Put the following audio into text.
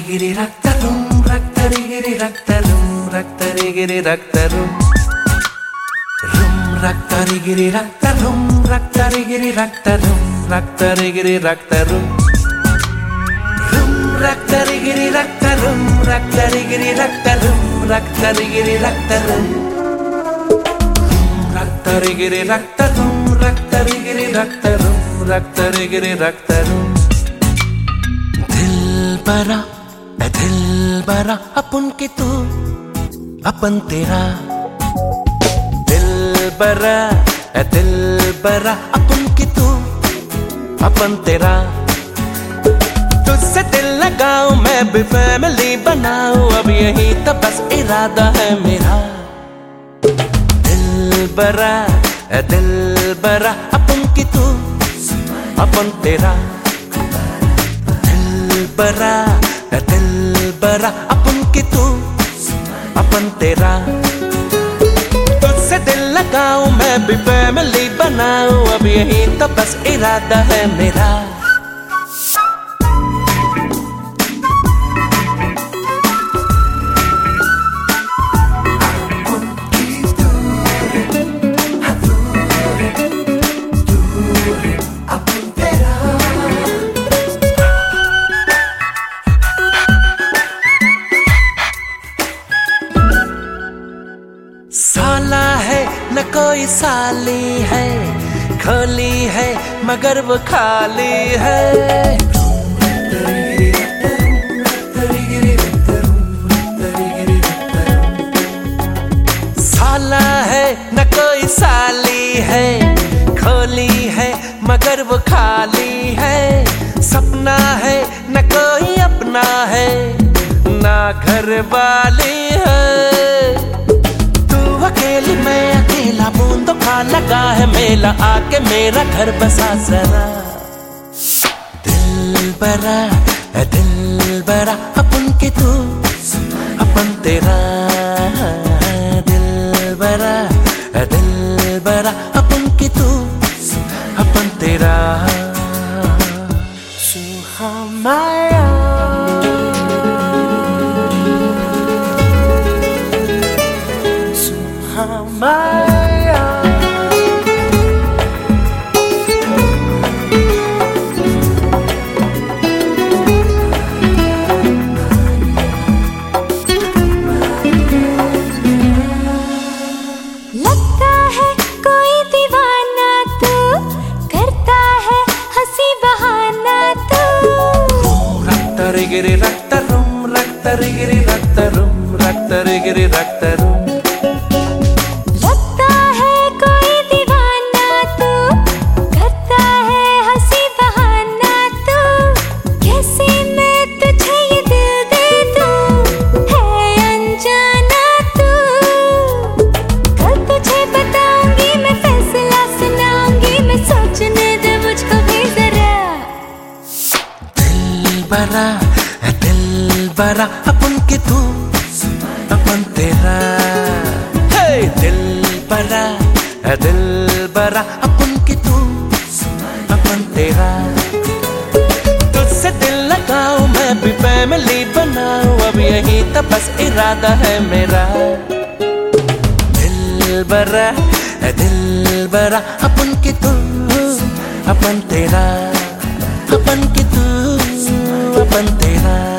गिरी रक्तरुम रक्तरि गिरी रक्तरुम रक्तरि गिरी रक्तरुम room रक्तरि गिरी रक्तरुम रक्तरि गिरी रक्तरुम रक्तरि गिरी रक्तरुम room रक्तरि गिरी रक्तरुम रक्तरि गिरी रक्तरुम रक्तरि गिरी रक्तरुम रक्तरि गिरी रक्तरुम रक्तरि गिरी रक्तरुम रक्तरि गिरी रक्तरुम दिलबरा अपन के तू अपन तेरा दिलबरा अपन के तू अपन तेरा तुझसे दिल लगाऊं मैं भी फैमिली बनाऊं अब यही तो बस इरादा है मेरा दिलबरा अपन के तू अपन तेरा दिलबरा अपन के तू अपन तेरा तुझसे दिल लगाऊं मैं भी फैमिली बनाऊं अब यही तो बस इरादा है मेरा साला है न कोई साली है खोली है मगर वो खाली है साला है न कोई साली है खोली है मगर वो खाली है सपना है न कोई अपना है ना घर वाली है अकेली मैं अकेला बूंदों का लगा है मेला आके मेरा घर बसा जरा दिलबरा अपन के तू अपन तेरा दिलबरा अपन के तू अपन तेरा सुहामाया Maya लगता है कोई दीवाना तू करता है हंसी बहाना तू रक्तरि गिरी रक्तरुम रक्तरि गिरी रक्तरुम रक्तरि गिरी रक्तरुम दिलबरा अपन के तू अपन तेरा दिलबरा अपन के तू अपन तेरा तुझसे दिल लगाऊं मैं भी फैमिली बनाऊं अब यही तो बस इरादा है मेरा दिलबरा अपन के तू अपन तेरा अपन के तू अपन तेरा